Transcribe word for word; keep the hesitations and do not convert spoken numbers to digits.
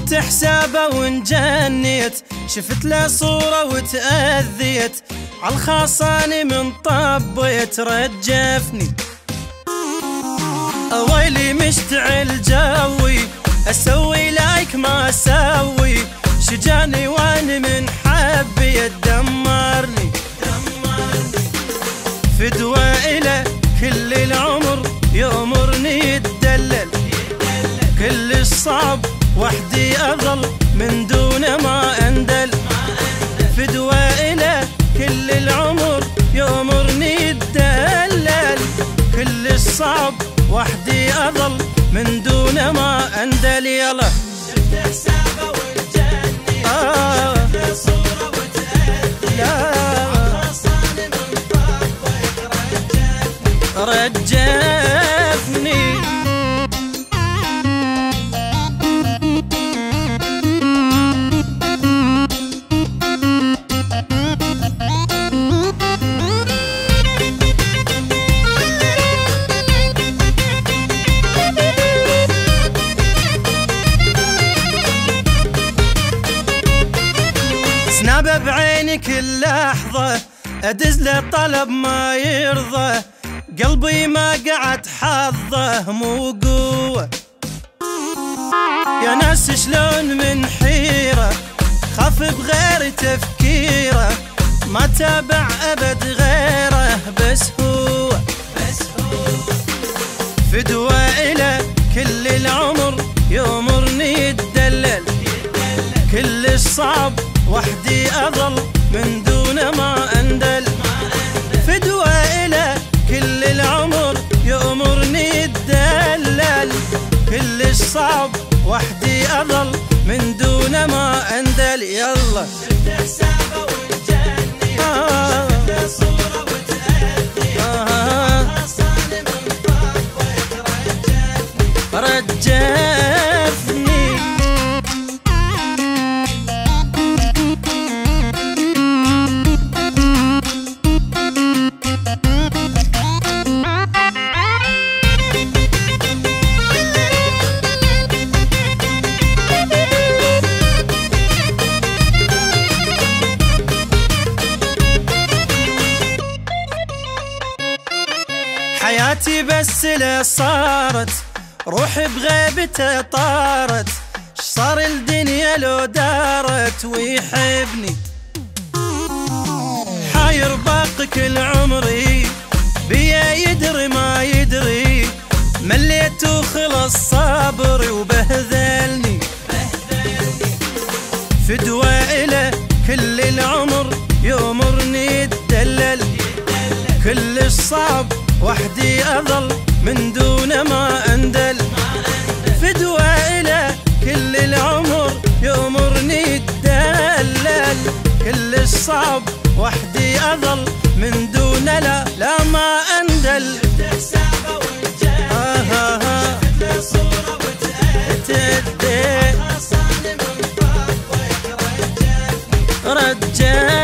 شفت حسابه وانجنيت، شفت له صورة وتأذيت، عالخاصاني من طبيت رجفني. ويلي مشتعل جوي، اسوي لايك ما اسوي، شجاني واني من حبي يدمرني. فدوى إله كل العمر يأمرني يتدلل، كل الصعب وحدي أظل من دون ما أندل. فدوى إله كل العمر يأمرني يتدلل، كل الصعب وحدي أظل من دون ما أندل. يلا شفت حسابه وانجنيت، آه شفت له صورة وتأذيت، عالخاصاني من طبيت رجفني رجفني. سنابه بعيني كل لحظة، أدز له طلب ما يرضى، قلبي ما قعد حظه مو قوة. يا ناس شلون من حيرة، خاف بغير تفكيره، ما تابع أبد غيره بس هو. بس هو فدوى إله كل العمر يأمرني يتدلل، كل الصعب وحدي أظل من دون ما أندل. فدوى إله كل العمر يأمرني يتدلل، كل الصعب وحدي أظل من دون ما أندل. يلا شفت حسابه وانجنيت، آه شفت له صورة وتأذيت، آه عالخاصاني من طبيت رجفني. رجفني. حياتي بس له صارت، روحي بغيبته طارت، صار الدنيا لو دارت ويحبني. حاير باقي كل عمري بيا يدري ما يدري، مليت وخلص صبري وبهذلني. فدوى إله كل العمر يأمرني يتدلل، كل الصعب وحدي أظل من دون ما أندل. فدوى إله كل العمر يأمرني يتدلل، كل الصعب وحدي أظل من دون لا لا ما أندل. شفت حسابه وانجنيت، آه آه آه شفت له صورة وتأذيت، تدي عالخاصاني من طبيت رجفني. رجال